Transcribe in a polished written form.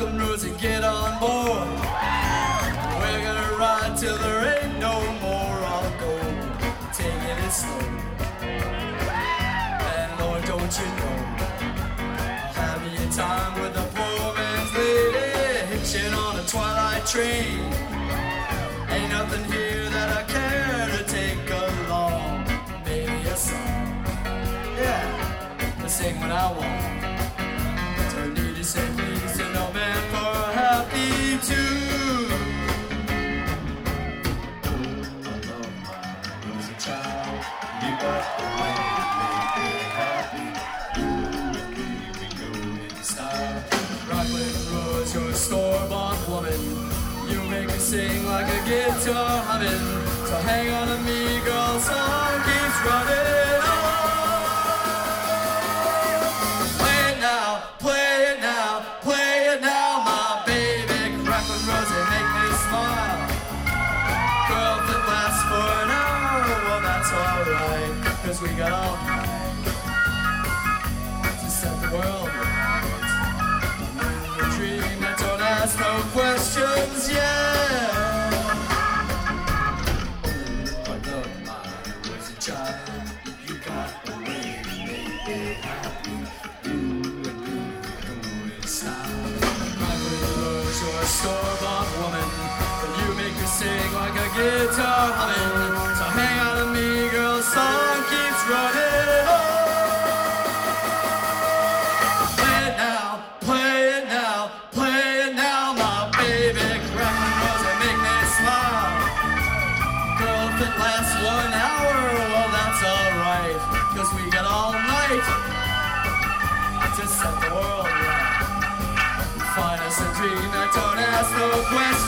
and Rosie, get on board. We're gonna ride till there ain't no more. I'll go taking it slow. And Lord, don't you know, I'll have me a time with a poor man's lady, hitching on a twilight train. Ain't nothing here that I care to take along. Maybe a song, yeah, to sing when I want. Turn need to say please to no man for a happy tune. I love mine as a child. You got the way to make me happy. You and me, we go in style. Rockland Rose, you're a store-bought woman. You make me sing like a guitar humming. So hang on to me, girl, song keeps running on. Play it now, play it now, play it now, my baby. Cracklin' Rosie, make me smile. Girl, if it lasts for an hour, well, that's alright. Cause we got all night to set the world right. A dream that don't ask no questions, yeah. Oh, I love mine was a child. You got the way to make me happy. You and me go in style. My little rose, you're a store-bought woman, and you make me sing like a guitar humming. So hang on to me, girl, song keeps running on. Last 1 hour, well that's alright, cause we got all night to set the world right. Find us a dream that don't ask no questions.